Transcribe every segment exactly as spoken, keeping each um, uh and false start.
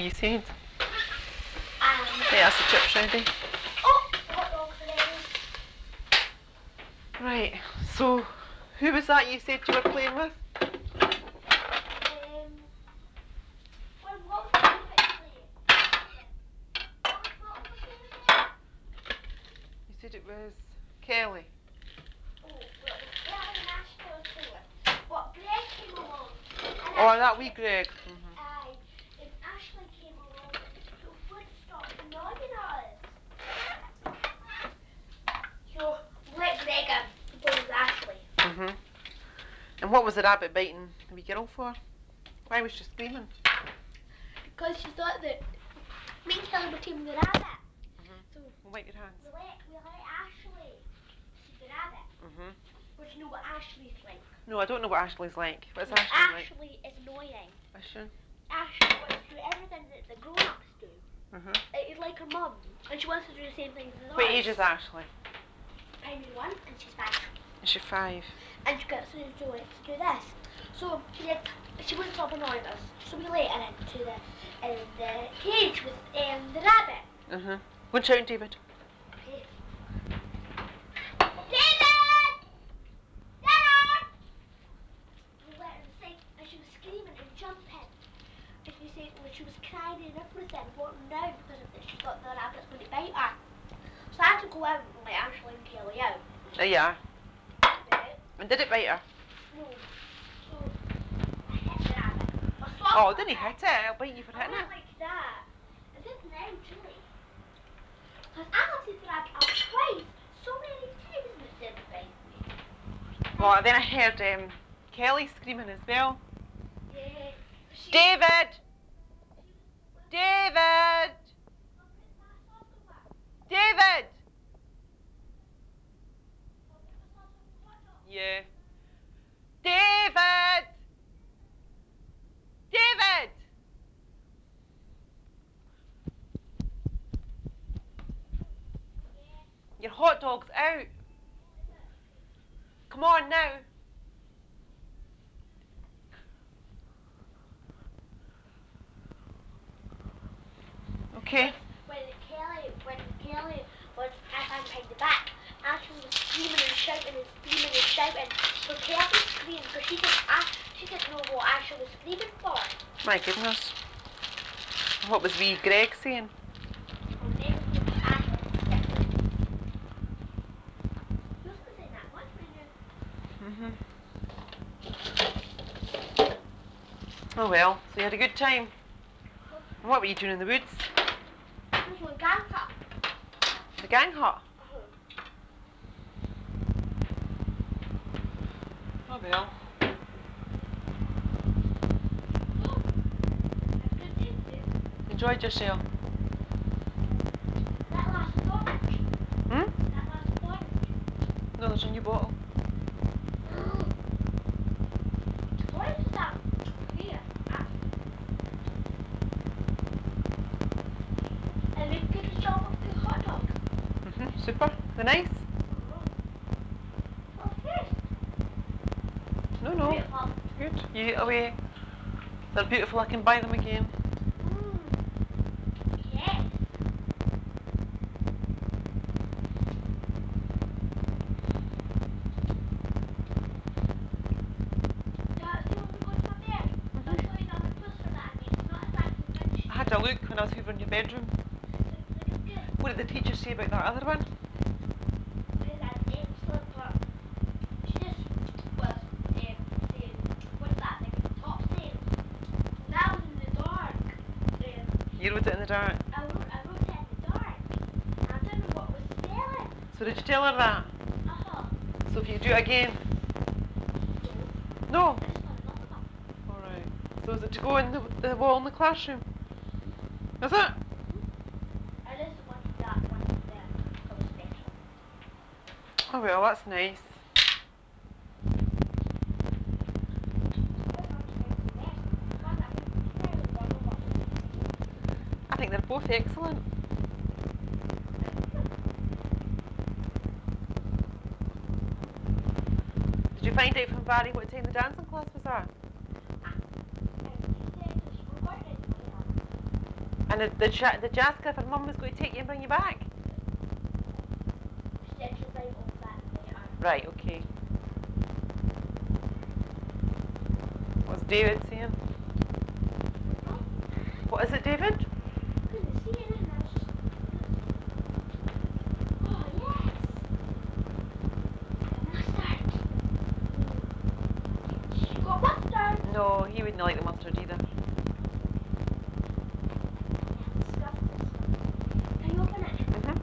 you said? Um, Right, that's the chips ready. oh, hot dogs are ready. Right, so who was that you said you were playing with? Um, well, what was the name actually? What was, what was her name again? You said it was Kelly. Oh, well, it was Kelly and Ashley I was playing with. But Greg came along. And Oh, Ashley that wee came, Greg. Mm-hmm. aye, and Ashley came along and so would stop annoying us. So let Greg um, play with Ashley. Mm-hmm. And what was the rabbit biting the wee girl for? Why was she screaming? Because she thought that me and Kelly were teaming the rabbit. Mm-hmm. So Wipe your hands. we let, we let Ashley see the rabbit. Mm-hmm. But you know what Ashley's like? No, I don't know what Ashley's like. What's No, Ashley like? Ashley is annoying. Is she? Ashley wants to do everything that the grown-ups do. Mm-hmm. It's like her mum, and she wants to do the same things as What ours. age is Ashley? Primary one, and she's five. Is she five? And she gets to do, to do this. So she did. She wouldn't stop annoying us. So we let her into the in the cage with um, the rabbit. Mm-hmm. Go and shout, David. Okay. David! David! We let her inside, and she was screaming and jumping. And she said well, she was crying and everything, wanting out because of this. She thought the rabbit's going to bite her. So I had to go out and let Ashley and Kelly out. Uh, yeah. Right? And did it bite her? No. So I hit the rabbit. I Oh, swapped didn't he it. hit it? I'll bite you for I hitting went it. like that. I didn't know, really. Because I have hit the rabbit up twice, so many times, and it didn't bite me. Well, then I heard um, Kelly screaming as well. Yeah. She, David! she was, well, David! I'll put my sauce over. David! I'll put my sauce over the hot dog. Yeah. David! David! Yeah. Your hot dog's out. Is it? Okay. Come on now. Okay. When, when Kelly, when Kelly was I'm behind the back, Ashley was screaming and shouting and screaming and shouting. So Kelly screamed because she didn't, Ash, she didn't know what Ashley was screaming for. My goodness. What was wee Greg saying? Oh, Greg was going to beat Ashley. Get loose. He wasn't saying that much, mind you. Mm-hmm. Oh well, so you had a good time. Huh. And what were you doing in the woods? This one, gang hut. The gang hut? Uh-huh. Oh well. So, had a good day today. Enjoyed yourself. That lasted orange. Hmm? That lasted orange. No, there's a new bottle. What is that? Here. Ah. And we did a job of the hot dogs. Mm-hmm. Super. They're nice. Uh-huh. What's this? No, no. Beautiful. Good. You eat away. They're beautiful. I can buy them again. Mmm. Yes. Yeah, do you want to go to my bed? Mm-hmm. I'll show you that poster that I made. It's not exactly finished I had yet. a look when I was hoovering your bedroom. Think, think it's good? What did the teacher say about that other one? Says that's excellent, but she just was um, saying, what's that thing at the top saying? And that was in the dark. Um, You wrote it in the dark. I wrote, I wrote it in the dark. And I didn't know what it was spelling. So did you tell her that? Uh-huh. So if you do it again? No. No. I just done another one. Alright. So is it to go in the, the wall in the classroom? Is it? I just wanted that one there. It was special. Oh well, that's nice. Which one do you think is the best? The one that moved the stairs or the one over? I think they're both excellent. Thank you. Did you find out from Barry what time the dancing class was at? Ah, um, he said there's recording later. And did, did, did you ask her if her mum was going to take you and bring you back? She said she'll drive off back later. Right, okay. What's David saying? Oh. What is it, David? Couldn't see anything, I was just... Oh, yes! The mustard! Mm. You got mustard? No, he wouldn't like the mustard either. Yeah, stuff this stuff. Can you open it? Mm-hmm.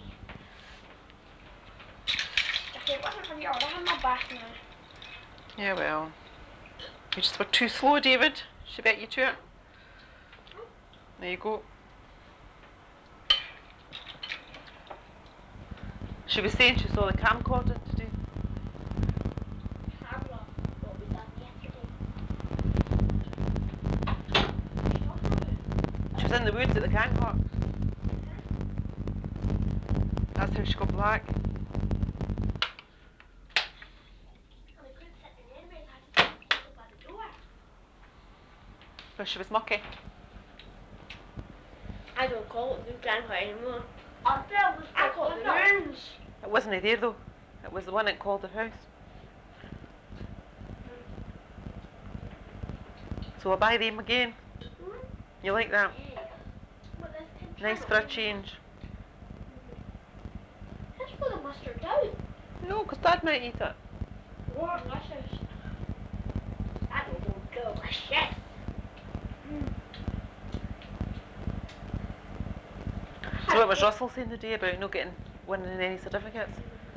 If it wasn't for the order, I'm not back now. Yeah, well. You just were too slow, David. She bet you to it. Oh. There you go. She was saying she saw the camcorder today. Camera, what we done yesterday. What are you talking about? She was in the woods at the gang hut. Uh-huh. That's how she got black. And we couldn't sit in anyway, we had to sit closer by the door. Because she was mucky. I don't call it the gang hut anymore. I felt it was I call it the rooms. It wasn't there though. It was the one that called the house. Mm. So I'll buy them again. Mm. You like that? Yeah. But this can Nice for a change. Mm-hmm. Let's put the mustard down. No, because Dad might eat it. What? Delicious. That will go delicious. Mm. So what was Russell saying today about not getting winning any certificates?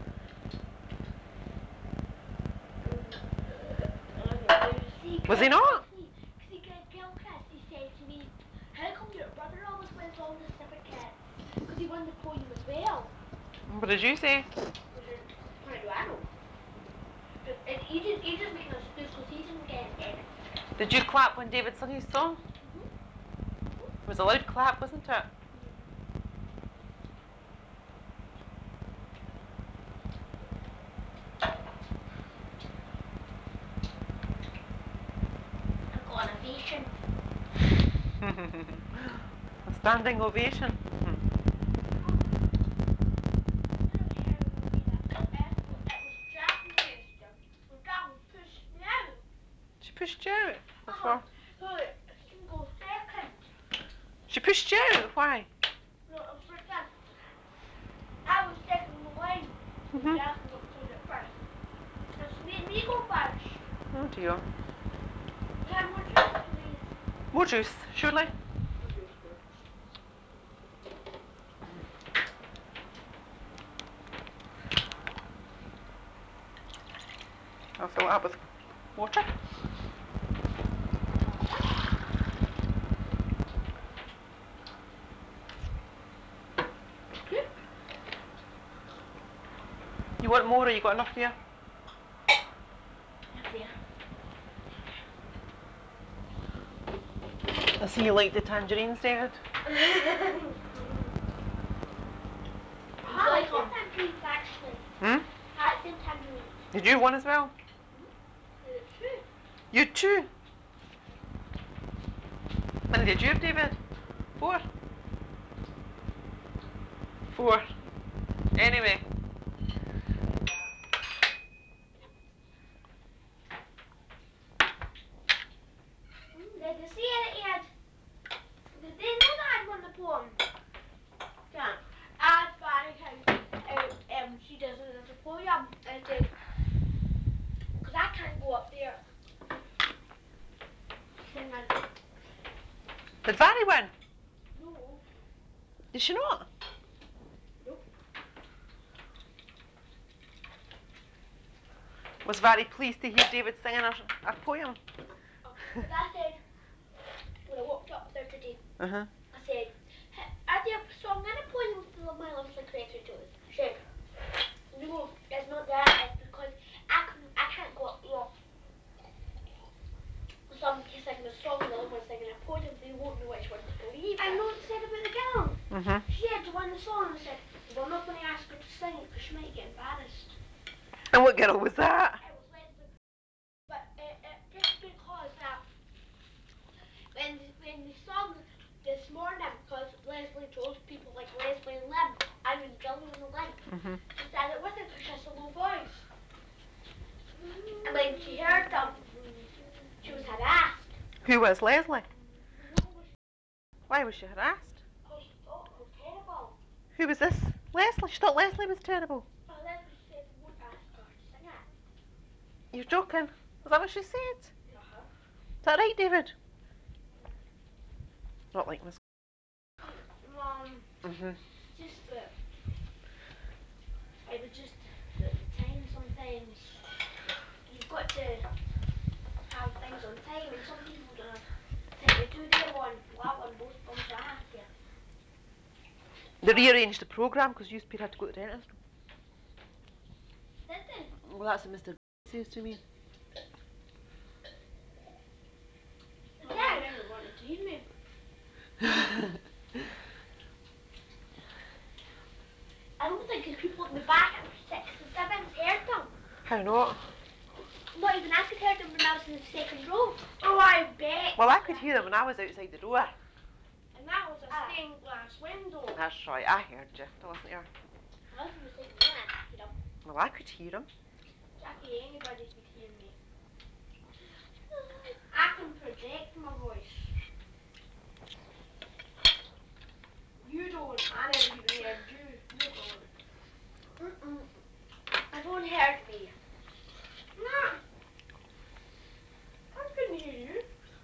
See, Was he not? See, Gilchrist, he said to me, how come your brother always wins all the certificates? Because he won the poem as well. What did you say? How do I know? He just, he just making an excuse because he didn't get any. Did you clap when David sung his song? Mm-hmm. Mm-hmm. It was a loud clap, wasn't it? Mm-hmm. I got an ovation. A standing ovation. Oh. You don't hear me that. It was Jack who questioned. And Jack pushed me out. She pushed you out? What Uh-huh. for? So she can go second. She pushed you out? Why? No, it was like that. I was second in the line. So Mm-hmm. Jasmine got pulled out first. And she made me go first. Oh dear. Can I have more juice, please? More juice, surely. More juice, please. I'll fill it up with water. Thank you. You want more or you got enough there? Enough there. I see you like the tangerines, David. I like them tangerines actually. Hmm? I like them tangerines. Did you want as well? Mm-hmm. I did too. You too? How many did you have, David? Four? Four. Anyway. Mm, did you see it, Ed? Did they know that I'd won the poem? Yeah. That's funny how um, um, she does it as a poem. And said, because I can't go up there. Singing. Did Vanny win? No. Did she not? Nope. Was very pleased to hear David singing a, a poem. Because I said, when I walked up there today, Uh-huh. I said, are there a song and a poem for my love's like creator to us? She said, no, it's not that. It's because I can I can't go up there. Some singing a song and the other one singing a poem. They won't know which one to believe. I know what they said about the girl. Mm-hmm. She had to win the song and they said, well, I'm not going to ask her to sing it because she might get embarrassed. And what girl was that? It was Leslie. But uh, uh, just because uh, when when they sung this morning, Mhm. She said it wasn't because she has a low voice. And when she heard them, she was harassed. Who was Leslie? No, Why was she harassed? because she thought it was terrible. Who was this? Leslie? She thought Leslie was terrible. Oh, Leslie said we won't ask her to sing it. You're joking. Is that what she said? Uh-huh. Is that right, David? Yeah. Not like Miss. Mum, Mhm. just that it was just at the time sometimes you've got to have things on time, and some people don't have time to do their one. Well, I won both of them, so I have to. They rearranged the programme because you had to go to the dentist. Did they? Well, that's what Mister says to me. I can't remember wanting to hear me. I don't think the people at the back at sixth and seventh heard them. How not? Not even I could hear them when I was in the second row. Oh, I bet. Well, I could hear them when I was outside the door. And that was a ah. stained glass window. That's right, I heard you. I wasn't there. I was in the second row and I could hear them. Well, I could hear them. Jackie, anybody could hear me. I can project my voice. You don't. I never even heard you. You don't. Mm-mm. Everyone heard me. Nah. I couldn't hear you.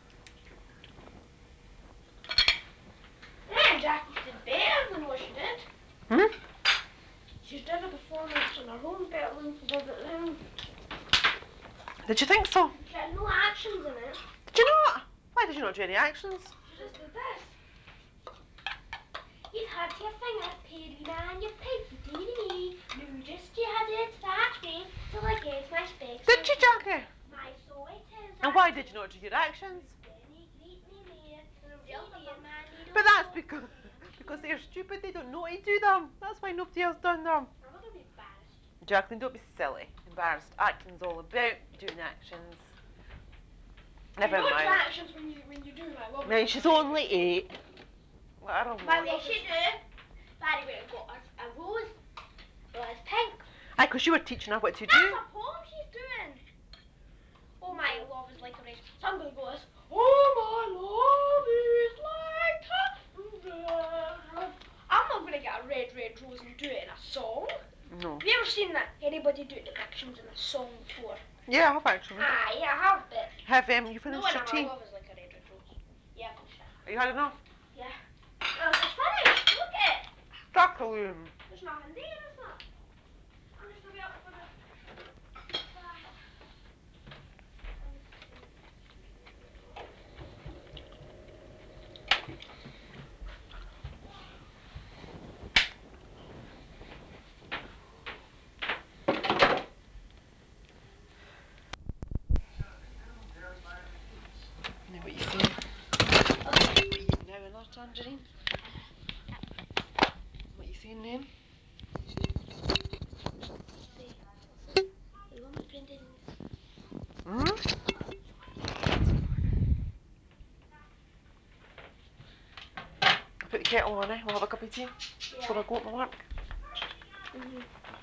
Yeah, Jackie did better than what she did. Hmm? She did a performance on her own better than she did it then. Did you think so? She had no actions in it. Did you not? Why did you not do any actions? She just did this. You've had your finger, Perry man, you piggy teeny. No, just you had it that way till I get my specs. Did you, Jackie? My so it is. And why did you not do your actions? Then he greet me there. Nobody else did them. Man, they don't But that's know. because because they're stupid. They don't know how to do them. That's why nobody else done them. I'm not gonna be embarrassed. Jacqueline, don't be silly. Embarrassed. Acting's all about doing actions. Never you know mind. actions when you when you do my love. Now she's only eight. I don't know. But they should do. Barry went and got a, a rose. Well, it's pink. Aye, because you were teaching her what to do. That's a poem she's doing. Oh, my love is like a red. So I'm gonna go this. Oh, my love is like a red. I'm not gonna get a red, red rose and do it in a song. No. Have you ever seen that anybody doing actions in a song before? Yeah, I have actually. Ah, yeah, I have, but Have um, you no finished one your on tea? my love is like a red, red rose. Yeah, I finished it. Have you had enough? Yeah. No, it's finished. Look at it. Duckaloon. There's nothing there, is there? I'm just gonna up for the bath. Let me see. Now what you saying? What you eating now, another tangerine? What you saying then? See, listen. You want my friend in this? Hmm? I'll put the kettle on, eh? We'll have a cup of tea Yeah. before I go to my work. Mhm.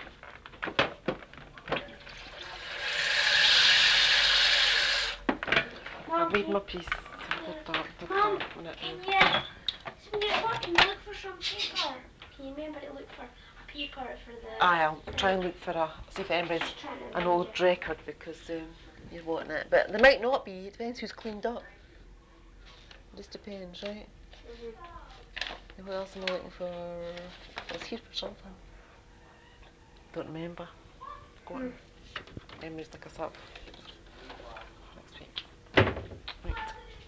I've Mom, made can my you, peace. yeah. Put that, put Mom, that on it can now. you, so when you're at work, can you look for some paper? Can you remember to look for a paper for the... Aye, I'll thing? try and look for a, see if anybody's Just trying to an remind old you. record because um, you're wanting it. But there might not be, it depends who's cleaned up. It just depends, right? Mhm. And what else am I looking for? I was here for something. Don't remember. Forgotten. Mm. Memories look us up. Next week. Right.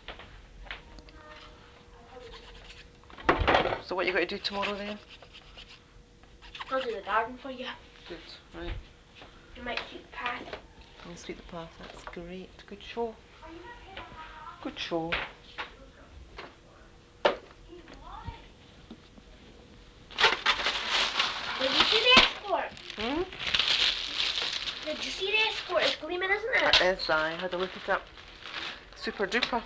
So what you got to do tomorrow then? I'll do the garden for you. Good, right. You might sweep the path. And sweep the path, that's great. Good show. Good show. Did you see the escort? Hmm? Did you see the escort? It's gleaming, isn't it? It is, I had a look at it. Super duper.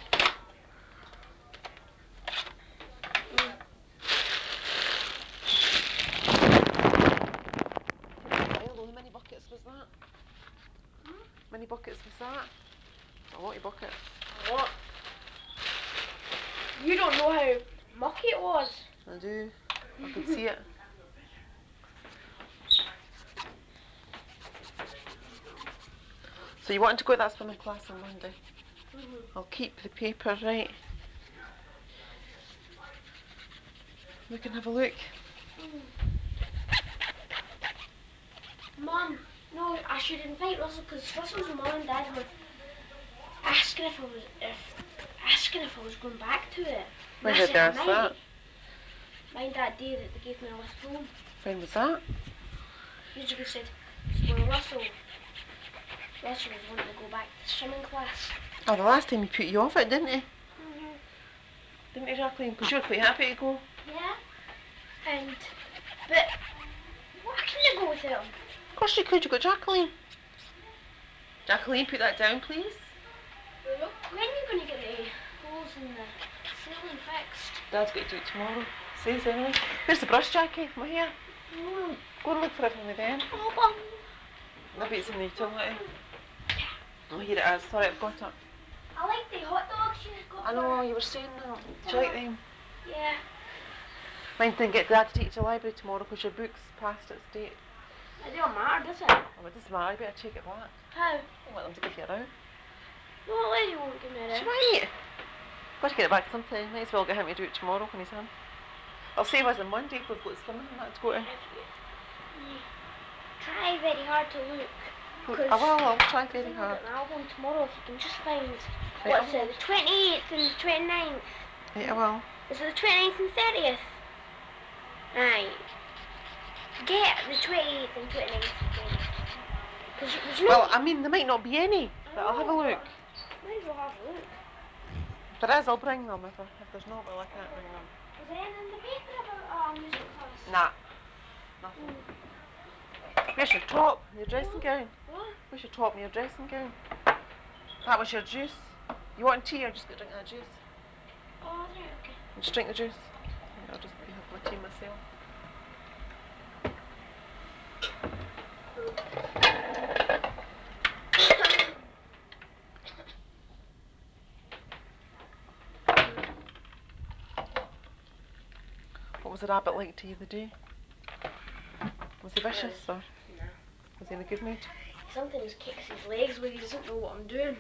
Mm. buckets was that? A lot of buckets. A lot. You don't know how mucky it was. I do. I could see it. So you want to go to that swimming class on Monday? Mhm. I'll keep the paper, right? We can have a look. Mm. Mum, no, I should invite Russell because Russell's mum and dad were asking if I was if asking if I was going back to it. And When I did said they I ask that? might. Mind that day that they gave me a lift home. When was that? Years ago said when Russell Russell was wanting to go back to swimming class. Oh, the last time he put you off it, didn't he? Mhm. Didn't he, Jacqueline? Because you were quite happy to go. Yeah. And but why couldn't I go with him? Of course you could. You got Jacqueline. Jacqueline, put that down, please. When are you going to get the holes in the ceiling fixed? Dad's got to do it tomorrow. Says anyway. Where's the brush, Jackie? My hair. Oh, go and look for it for me then. Oh, bum. Maybe it's in the utility. Oh, here it is. Sorry, I've got it. I like the hot dogs you got. I know, you were saying that. Do you like them? Yeah. Mind didn't get Dad to take you to the library tomorrow because your book's past its date. It don't matter, does it? Oh, it doesn't matter. You better take it back. How? Don't let them to give you a round. No, the lady won't give me a She round. might. Got to get it back sometime. Might as well get him to do it tomorrow when he's in. I'll save us on Monday if we've got swimming and that to go to. If you, you try very hard to look. I will, I'll try very I'm hard. got an album tomorrow if you can just find, Right, what's it, the twenty-eighth and the twenty-ninth. Right, I will. Is it the twenty-ninth and thirtieth? Aye. Get the twenty-eighth and twenty-ninth and thirtieth. Because there's no... Well, I mean, there might not be any, but I'll have a look. Might as well have a look. If there is, I'll bring them. If, if there's not, well, I can't bring them. Was there anything in the paper about our music class? Nah. Nothing. Mm. Where's your top and your dressing What? gown? What? Where's your top and your dressing gown? That was your juice. You want tea or just go drink that juice? Oh, right, okay. You just drink the juice. I'll just be having my tea myself. What was the rabbit like to you the day? Was he vicious or No. was he in a good mood? He sometimes kicks his legs when he doesn't know what I'm doing.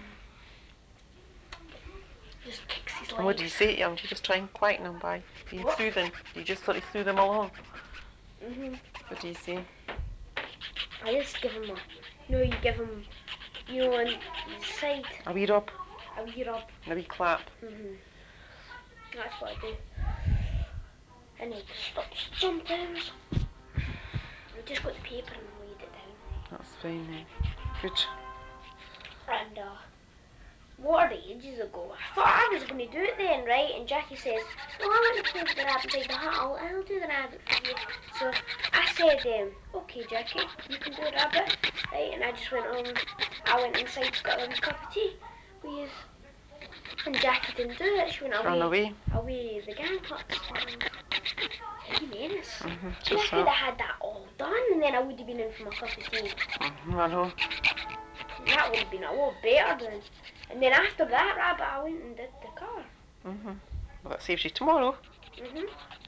Just kicks his legs. And what do you say to him? Do you just try and quieten him by being What? soothing? Do you just sort of soothe him along? Mhm. What do you say? I just give him a, you know, you give him, you know, on his side. A wee rub? A wee rub. And a wee clap? Mhm. That's what I do. And he stops sometimes. I just got the paper and laid it down. That's fine then. Good. And uh, water ages ago. I thought I was going to do it then, right? And Jackie says, "No, I want to play with the rabbit inside the hut. I'll, I'll do the rabbit for you." So I said, um, "Okay, Jackie, you can do the rabbit, right?" And I just went on. I went inside to get a wee cup of tea. We and Jackie didn't do it. She went Run away, away. away the gang huts. Pretty menace. Mm-hmm. See, I could have had that all done, and then I would have been in for my cup of tea. Mm-hmm, I know. And that would have been a lot better than. And then after that rabbit, I went and did the car. Mm-hmm. Well, that saves you tomorrow. Mhm.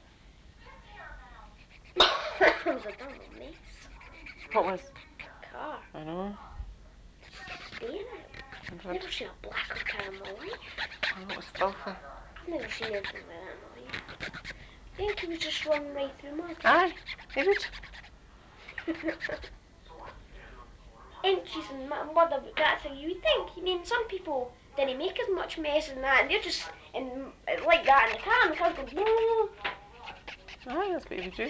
It was a damn mess. What was? The car. I know. Staying it. I've never seen a blacker car in my life. I know, it was filthy. I've never seen anything like that in my life. I think he was just running right through mud. Aye, he would. Inches and mud about that, so you would think. I mean, some people didn't make as much mess as that, and they're just in like that in the car, and the car's going. Whoa. Aye, that's what he would do.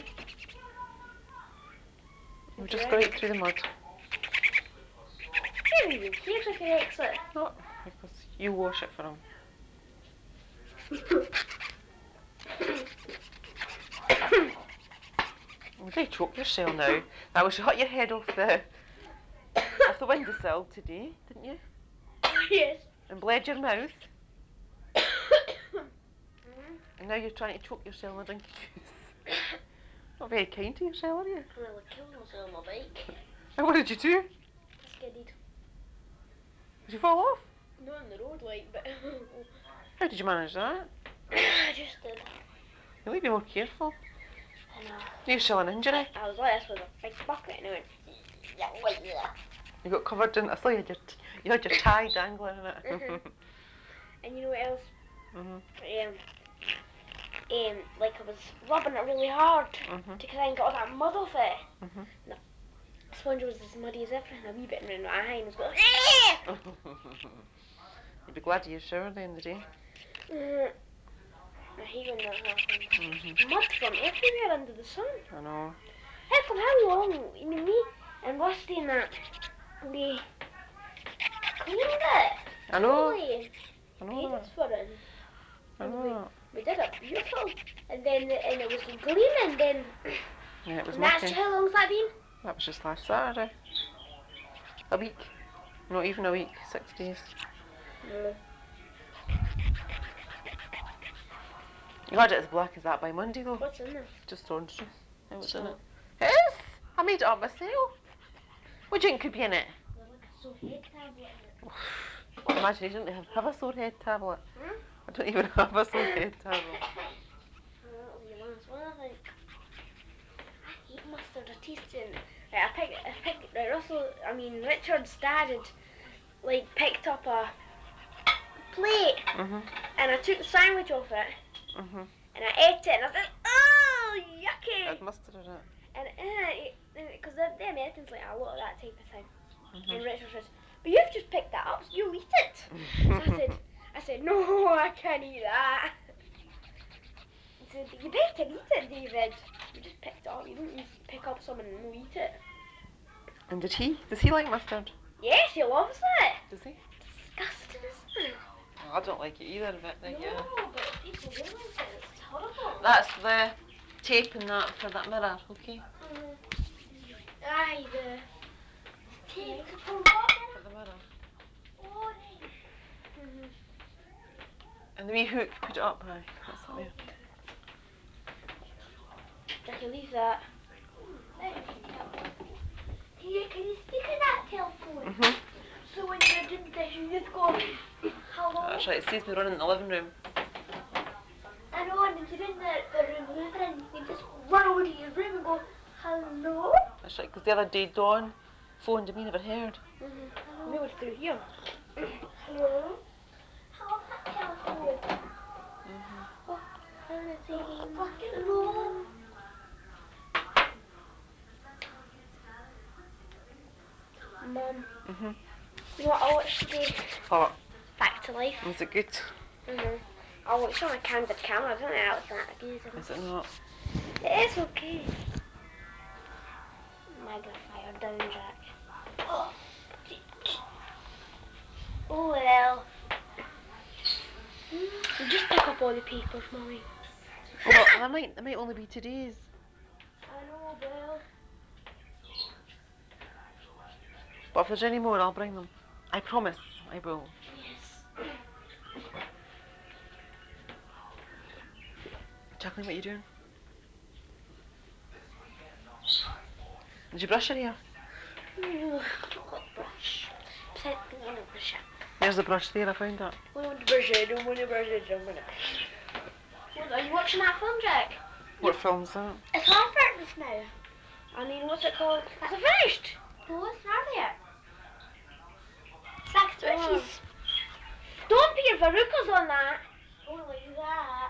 He would just go Right. right through the mud. He don't even cares if he wrecks it. Not because you wash it for him. You did choke yourself now. That was you hit your head off the off the windowsill today, didn't you? Yes. And bled your mouth. Mm-hmm. And now you're trying to choke yourself and drink juice. Not very kind to yourself, are you? I nearly killed myself on my bike. And what did you do? I skidded. Did you fall off? Not on the road, like, but How did you manage that? I just did. You need to be more careful. I know. You still an injury? I, I was like this with a big bucket and I went, yeah, like that. You got covered in. I saw you had your t- you had your tie dangling in it. Mhm. And you know what else? Mhm. Um, um, like I was rubbing it really hard Mhm. to try and get all that mud off it. Mhm. The sponge was as muddy as everything. A wee bit in my eye and was going. You'd be glad you showered then, did you? Mm, I hate when that happens. Mhm. Mud from everywhere under the sun. I know. How come how long? I mean, me and Rusty and that we cleaned it I know. fully and I know paid that. for it. I And know we that. we did it beautiful. And then and it was gleaming. Then Yeah, it was and that's mucky. how long's that been? That was just last Saturday. A week. Not even a week. Six days. No. You had it as black as that by Monday though. What's in this? Just orange juice. Hey, what's in Oh. it? It is! I made it up myself. What do you think could be in it? There's like a sore head tablet in it. What imagination to have, have a sore head tablet? Hmm? I don't even have a sore head tablet. Oh, that'll be the last one, I think. I hate mustard. I taste it. Right, I picked, I picked, right, Russell, I mean, Richard's dad had, like, picked up a plate, Mhm. and I took the sandwich off it, Mhm. and I ate it, and I said, oh, yucky! Had mustard in it. And, and, because the, the Americans like a lot of that type of thing. Mhm. And Richard says, but you've just picked that up, so you'll eat it. So I said, I said, no, I can't eat that. He said, but you better eat it, David. You just picked it up. You don't just pick up something and no eat it. And did he? Does he like mustard? Yes, he loves it. Does he? Disgusting, isn't it? Oh, I don't like it either, but No, yeah. but people do like it. It's horrible. That's the tape and that for that mirror, okay? Mm. Aye, the tape to pull what For the mirror. Oh, right. Mhm. And the wee hook, put it up high. That's it there. Jackie, leave that. There's your telephone. Can you, can you speak in that telephone? Mhm. So when you're doing this, you just go, hello? That's right, it sees me running in the living room. I know, and if you're in the, the room Luther, and you can just run over to your room and go, hello? That's right, because the other day Dawn phoned and we never heard. Mhm. Hello? We were through here. Hello? How's that telephone? Mhm. Oh, I want to say fucking hello. Mum, Mhm. you know what I watched today? What? Back to Life. Was it good? Mhm. I watched it on a candid camera. I don't think that was that good. Is it not? It is okay. Magnifier down, Jack. Oh, oh well. You just pick up all the papers, Mummy. Well, there might there might only be today's. I know, Bill. But if there's any more, I'll bring them. I promise, I will. Yes. Jacqueline, what are you doing? Did you brush your hair? No, not got the brush. I don't want to brush it. There's the brush there, I found that. I don't want to brush it. I don't want to brush it. I don't want to. What, are you watching that film, Jack? What film's that? It's half breakfast now. I mean, what's it called? Is it finished? No, it's not yet. Back to Oh. Richie's. Don't put your verrucas on that. Don't like that.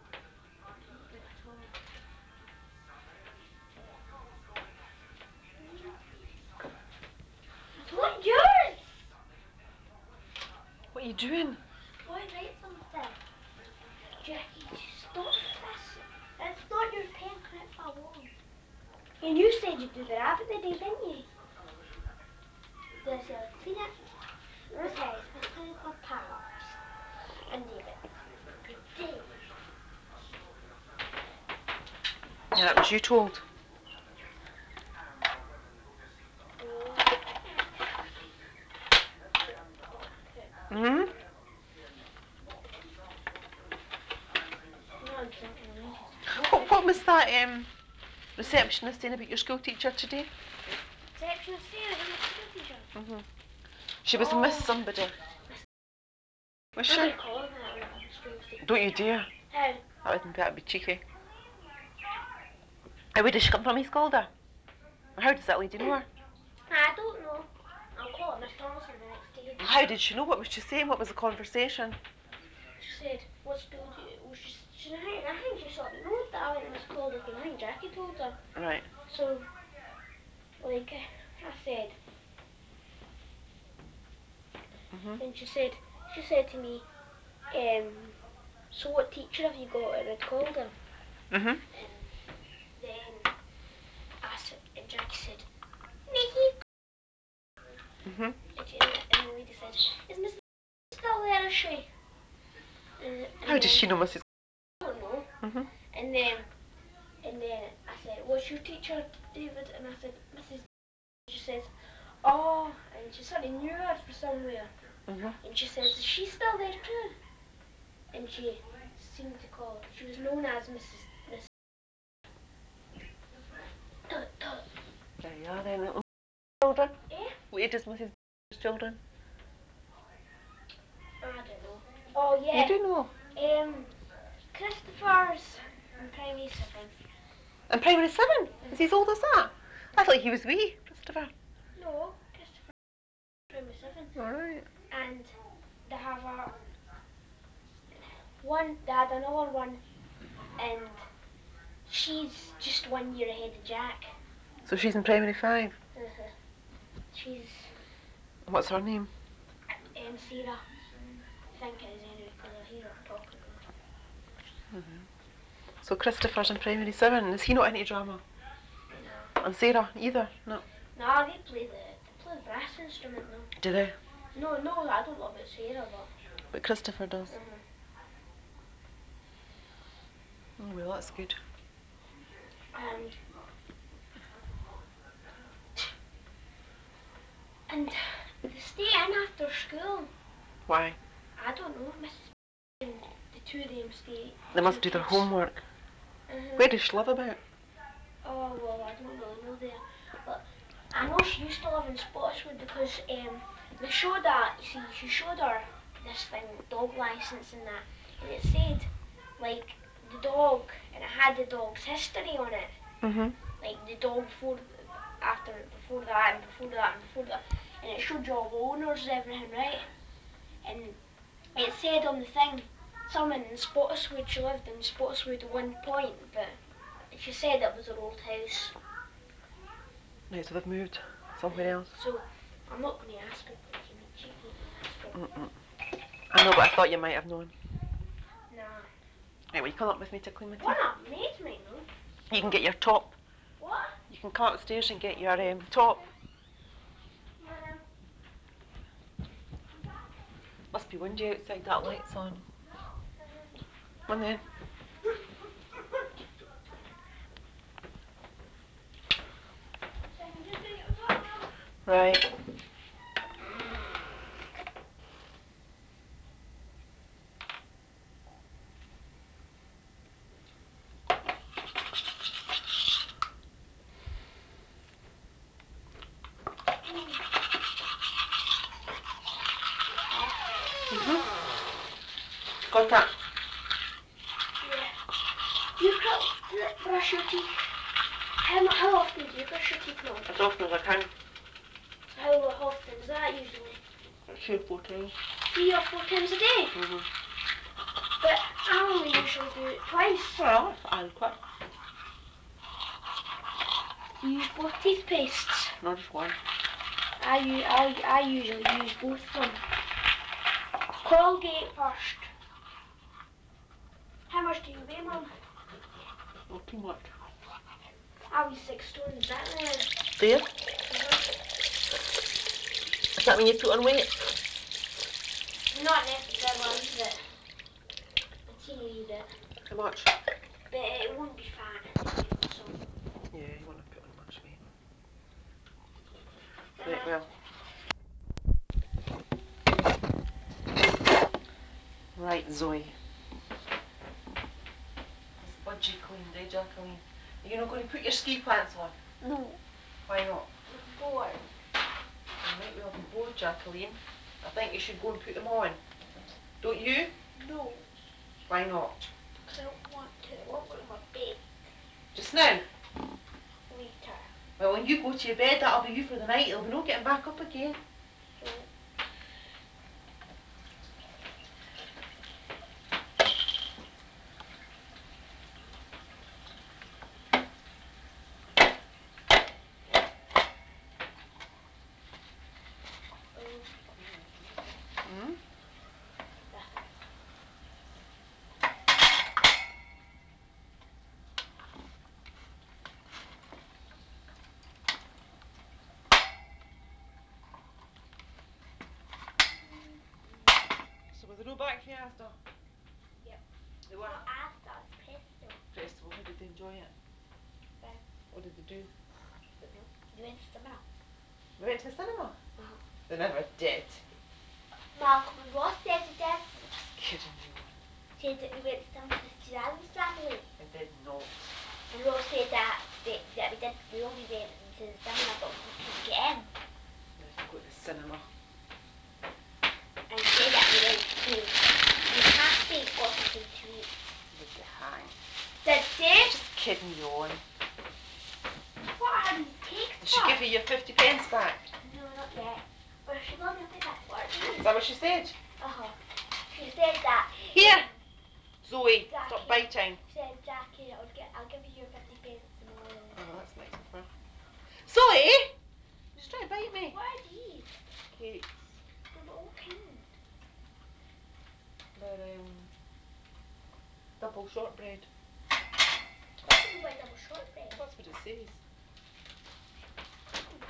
It's not yours. What are you doing? Boy, write something. Jackie, stop this. It's not your pen, connect if I want. And you said you'd do the rabbit today, didn't you? Did I say I'd clean it? Besides, I clean it for Pops and David. Today. Yeah, that was you told. Mhm. Not exactly What what was that um receptionist saying about your school teacher today? Receptionist saying about my school teacher. Mhm. She was Oh. Miss somebody. Was I'm she? going to call her that on Tuesday. Don't you dare. How? That would, that'd be cheeky. And where did she come from, Miss Calder? How does that lady know her? I don't know. I'll call her Miss Thompson the next day. How did she know? What was she saying? What was the conversation? She said, what school do you... Well, she, she, I think she sort of knew that I went to Miss Calder because I think Jackie told her. Right. So, like, I said... Mhm. And she said, she said to me, um, so what teacher have you got at Red Calder? Mhm. And then I said, and Jackie said, Missus Mhm. And, she, and the lady said, is Missus still there, is she? And, and How does then, she know Missus I don't know. Mhm. And then, and then I said, what's your teacher, David? And I said, Missus She says, oh, and she sort of knew her from somewhere. Mhm. And she says, is she still there too? And she seemed to call, she was known as Missus Missus Tut Tut. There you are then. Little children. Eh? Where does Missus children? I don't know. Oh yeah. You do know. Um, Christopher's in primary seven. In primary seven? Is he as old as that? I thought he was wee, Christopher. No, Christopher primary seven. Alright. And they have a one. They had another one, and she's just one year ahead of Jack. So she's in primary five. Uh-huh. She's What's her name? um Sarah. I think it is anyway because I hear her talking to her. Mhm. So Christopher's in primary seven. Is he not into drama? No. And Sarah either? No. No, they play the they play the brass instrument now. Do they? No, no, I don't know about Sarah, but. But Christopher does. Uh-huh. Oh well, that's good. And and they stay in after school. Why? I don't know, Missus and the two of them stay. They The must two do their kids. homework. Uh-huh. Where does she live about? Oh well, I don't really know there, but I know she used to live in Spotswood because um they showed her. You see, she showed her this thing, dog license and that, and it said like the dog, and it had the dog's history on it. Mhm. Like the dog before, after, before that, and before that, and before that, and it showed you all the owners and everything, right? And it said on the thing, someone in Spotswood, she lived in Spotswood at one point, but she said it was her old house. Right, so they've moved somewhere else. So I'm not going to ask her because it'd be cheeky to ask her. Mm-mm. I know, but I thought you might have known. Nah. Right, will you come up with me to clean my teeth? What up, mate, mate, no? You can get your top. What? You can come upstairs and get your um, top. Um, Must be windy outside, that light's on. Come on then. so I'm just going to get the top now. Right. Mhm. Got that. Yeah. You could brush your teeth. How, how often do you brush your teeth now? As often as I can. How often is that usually? Three or four times. Three or four times a day? Mhm. But I only usually do it twice. Well, that's adequate. You use both toothpastes? Not just one. I, u- I, I usually use both of them. Colgate first. How much do you weigh, Mum? Not too much. I weigh six stone, is that right? Do you? Uh-huh. Does that mean you put on weight? Not necessarily, but a teeny wee bit. How much? But it won't be fat, you know, so. Yeah, you want to put on much weight. Uh-huh. Right, well. Right, Zoe. This budgie cleaned, eh, Jacqueline? Are you not going to put your ski pants on? No. Why not? Bored. You might well be bored, Jacqueline. I think you should go and put them on. Don't you? No. Why not? Because I don't want to. I want to go to my bed. Just now? Later. Well, when you go to your bed, that'll be you for the night. There'll be no getting back up again. So... Oh. Hmm? Nothing. So were they no back for you after? Yep. They were? Not after, it's Presto. Presto, how did they enjoy it? Fine. What did they do? Don't know. They went to cinema. They went to the cinema? Uh-huh. They never did. Malcolm and Ross said they did. I'm just kidding you. Said that they went to cinema with the Addams family. I did not. And Ross said that, they, that we did, we only went into the cinema but we couldn't get in. We had to go to the cinema. And said that we went to the cafe, got something to eat. Did you hang? Did they? I'm just kidding you on. What are these cakes Did for? she give you your fifty pence back? No, not yet. But she told me I'll pay back for these. Is that what she said? Uh-huh. She said that... Here! Um, Zoe, Jackie, stop biting. She said, Jackie, I'll, get, I'll give you your fifty pence tomorrow. Oh, well, that's nice of her. Zoe! She's trying to bite me. What are these? Cakes. No, but what kind? They're um, double shortbread. What do you mean by double shortbread? That's what it says. Hmm.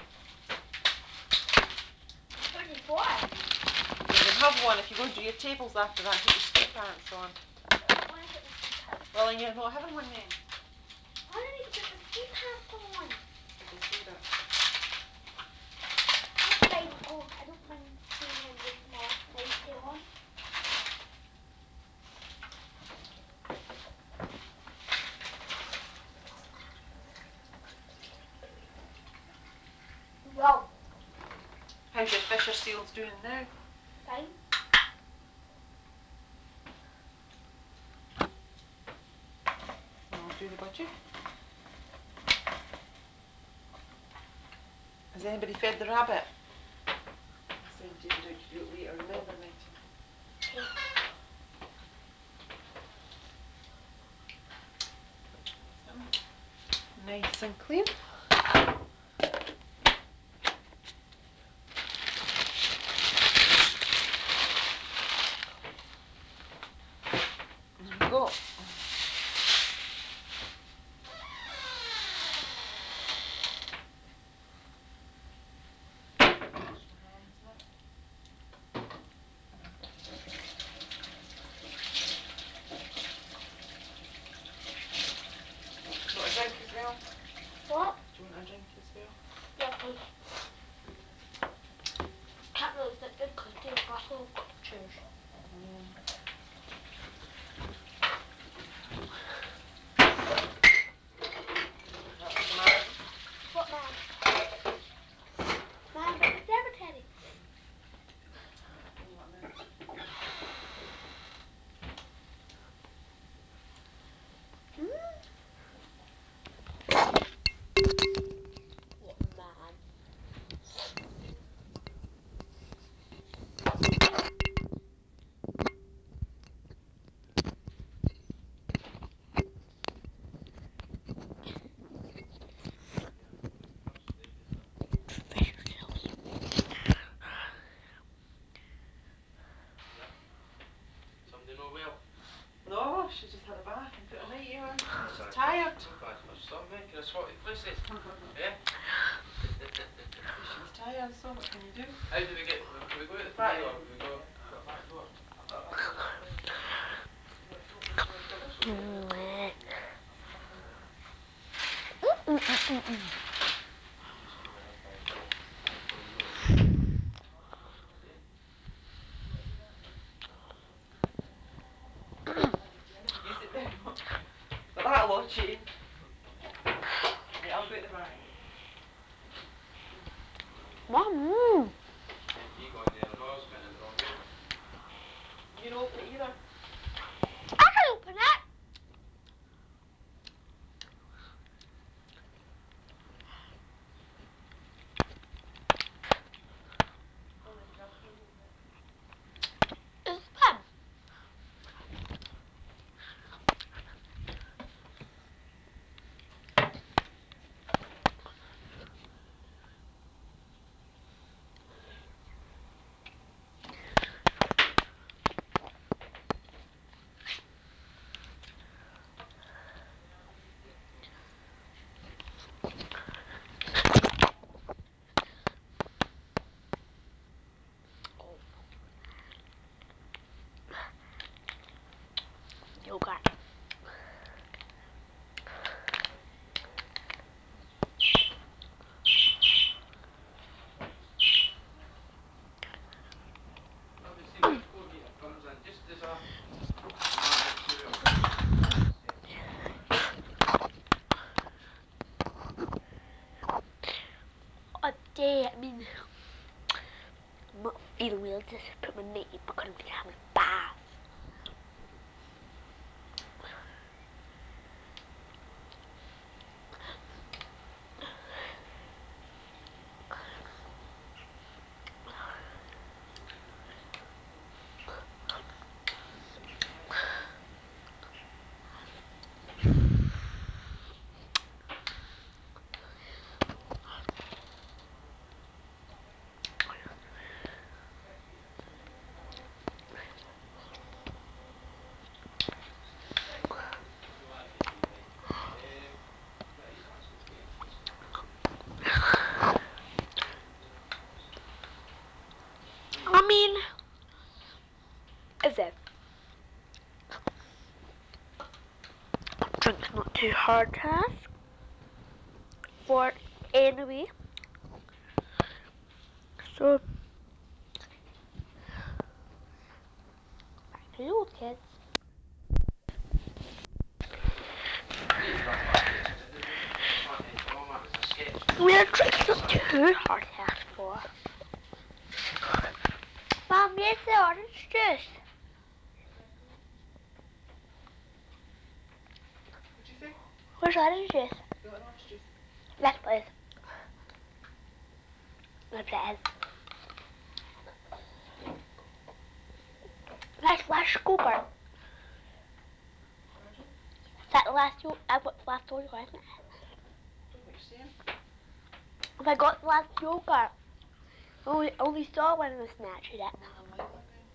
What are they for? You can have one if you go and do your tables after that and put your ski pants on. I don't want to put my ski pants on. Well, then you're not having one then. Why do I need to put my ski pants on? Did they say that? That's fine, I'll go. I don't mind staying in with my nightie on. Well, How's your Fisher seals doing now? fine. I'll do the budgie. Has anybody fed the rabbit? I'll send David out to do it later, remember, matey? Okay. Nice and clean. There we go. Wash my hands now. Do you want a drink as well? What? Do you want a drink as well? Yeah, because can't really sit down because Dave's also got chairs. Mm. That's the man. What man? Man, but the cemetery. Right, I'll tell you what a minute. Hmm? What man? Somebody know well? No, she just had a bath and put a nightie on. That's She's a tired. not bad for some, eh? Can I swat the places? Eh? She was tired, so what can you do? How do we get, can we go out the patio or can we go, got a back door? I've got a back door upstairs. Do you want to open the door for us? So we can just come in by itself before you know it. See? You sit down. But that'll all change. Right, I'll go at the back. Mum. Then he got in there as well, spitting out the wrong bacon. You don't open it either. I can open it. Oh, there's a jar of spoon over there. It's fun. Yogurt. No, but see, this corrugator comes in just as a normal cereal. See? Oh dear, I mean, I'm not feeling well. Just put my knee because I'm having a bath. So what do you do then? Um, right, that's okay. That's not too bad. Right. I mean, is it? Drink's not too hard to ask for anyway. So, back to you, kids. I need to run back to it. The, the, the front end door, man, there's a sketch I mean, a just drink's not beside it. too hard to ask for. Mom, here's the orange juice. What'd you say? Where's the orange juice? You want an orange juice? Yes, please. Yes, please. That's last yogurt. Pardon? Is that the last yogurt? I've got the last yogurt, isn't it? Don't know what you're saying. Have I got the last yogurt? Only, only saw one of the snatched it. Oh, I like that then.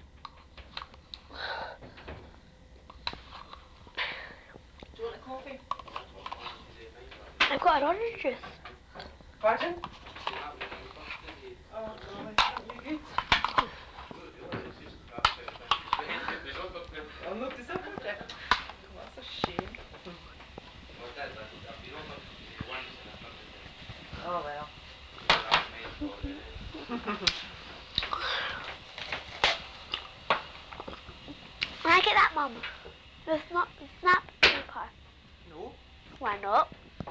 Do you want a coffee? What plans did they have mine birthday? I've got an orange juice. Pardon? I say that was my birthday day. Oh Remember? golly, aren't you good? No, really, it's just absolutely disgraced it was over there. I'm not disappointed. Oh, that's a shame. Well, I did. I'd, I've been over uh, once and I didn't then. Oh well. So that was my story then. Can I get that, Mum? It's not the snap paper. No. Why not?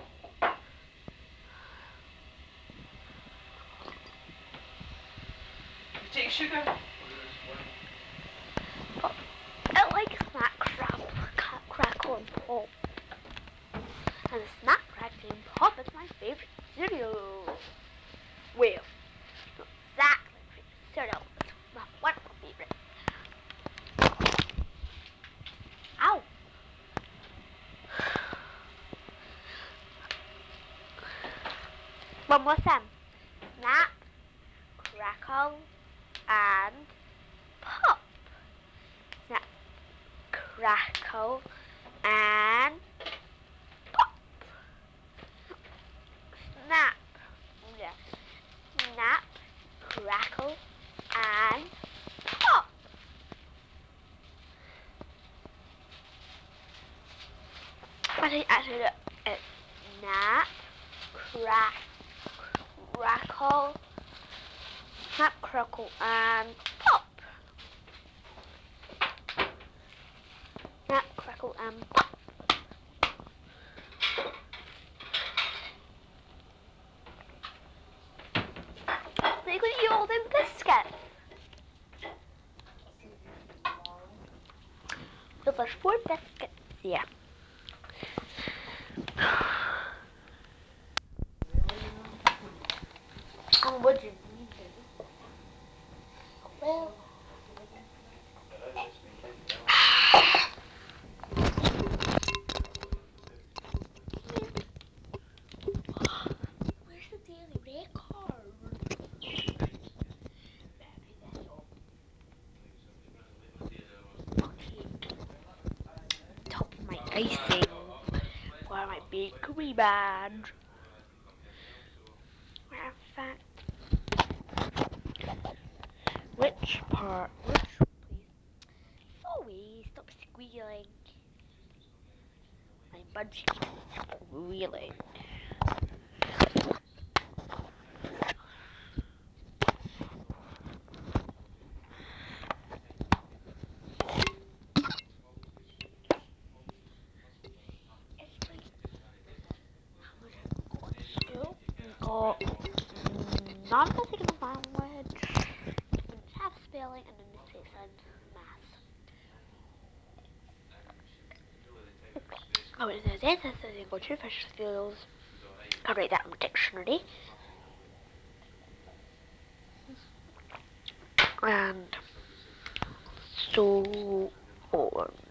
You take sugar? There's one. But I like snack crab, ca- crackle and pop. And snack crackle and pop is my favourite cereal. Well, not exactly my favourite cereal. It's my one of my favourites. Ow! One more time. Snap, crackle, and pop. Snap, crackle, and pop. Snap. Yeah. Snap, crackle, and pop. I think actually it's snap, crack, crackle, snap, crackle, and pop. Snap, crackle, and pop. yeah. Really, though? And what do you mean, Daddy? Well, I know this weekend now, so I want them to do. where's the daily record? Let me this up. Right, so I'm just gonna leave my daily hours to it. Okay. Top of my I'll, icing I'll, I'll, I'll explain. for my I'll, I'll explain the bakery bakery thing to you badge. before I can come here as well. So In fact, which part? Which place? Zoe, stop squealing. it's not getting anything away. My budgie squealing. It's like how much I got at school. We got mm, non-physical language, half spelling, and then the six and maths. Oh, it says yes, it says you got two fish skills. She's alright. I'll write that in the dictionary. There's nothing wrong with her. And She's still the same. so on.